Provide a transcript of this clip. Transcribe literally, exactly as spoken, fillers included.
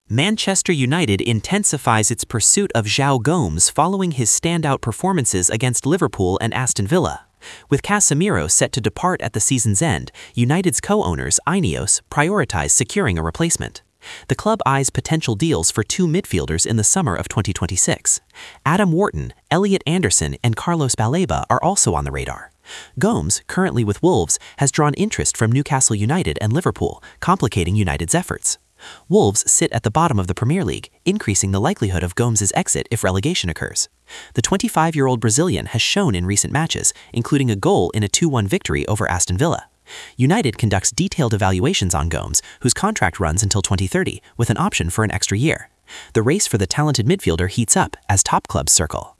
Manchester United intensifies its pursuit of João Gomes following his standout performances against Liverpool and Aston Villa. With Casemiro set to depart at the season's end, United's co-owners Ineos prioritize securing a replacement. The club eyes potential deals for two midfielders in the summer of twenty twenty-six. Adam Wharton, Elliot Anderson, and Carlos Baleba are also on the radar. Gomes, currently with Wolves, has drawn interest from Newcastle United and Liverpool, complicating United's efforts. Wolves sit at the bottom of the Premier League, increasing the likelihood of Gomes' exit if relegation occurs. The twenty-five-year-old Brazilian has shown in recent matches, including a goal in a two one victory over Aston Villa. United conducts detailed evaluations on Gomes, whose contract runs until twenty thirty, with an option for an extra year. The race for the talented midfielder heats up as top clubs circle.